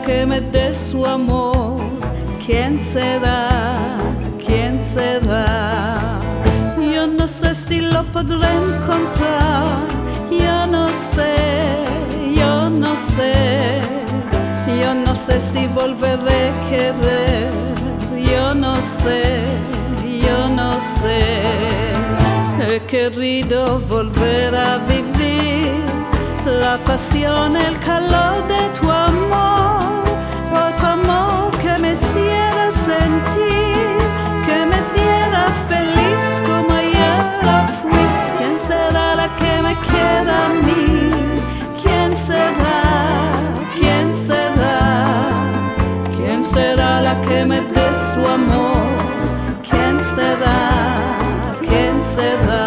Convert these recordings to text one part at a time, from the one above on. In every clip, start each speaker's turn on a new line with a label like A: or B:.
A: que me dé su amor? ¿Quién será? ¿Quién será? Yo no sé si lo podré encontrar. Yo no sé, yo no sé. Yo no sé si volveré a querer. Yo no sé, yo no sé. He querido volver a vivir la pasión, el calor de tu amor, otro amor que me hiciera sentir, que me hiciera feliz como ayer lo fui. ¿Quién será la que me quiera a mí? ¿Quién será? ¿Quién será? ¿Quién será la que me dé su amor? ¿Quién será? ¿Quién será?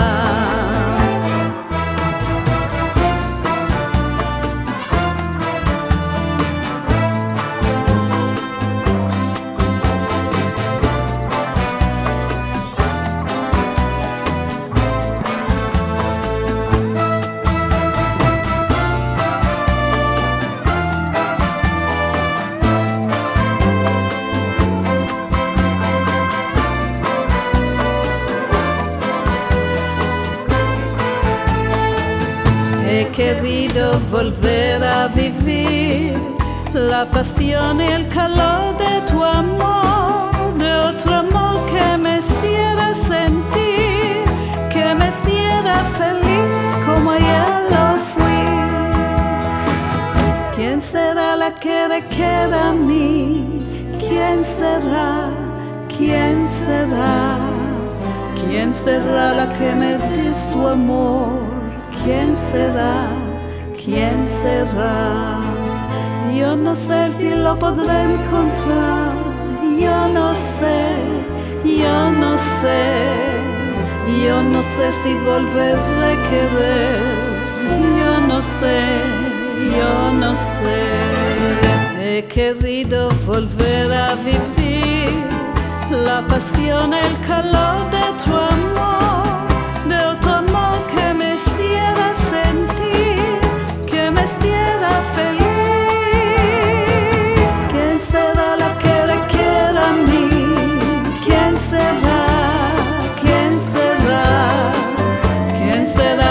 A: He querido volver a vivir la pasión y el calor de tu amor, de otro amor que me hiciera sentir, que me hiciera feliz como ayer lo fui. ¿Quién será la que me quiera a mí? ¿Quién será? ¿Quién será? ¿Quién será la que me dé su amor? ¿Quién será? ¿Quién será? Yo no sé si lo podré encontrar. Yo no sé, yo no sé. Yo no sé si volveré a querer. Yo no sé, yo no sé. He querido volver a vivir la pasión, el calor de tu amor, de otro amor que me hiciera sentir, que me hiciera feliz. ¿Quién será la que le quiera a mí? ¿Quién será? ¿Quién será? ¿Quién será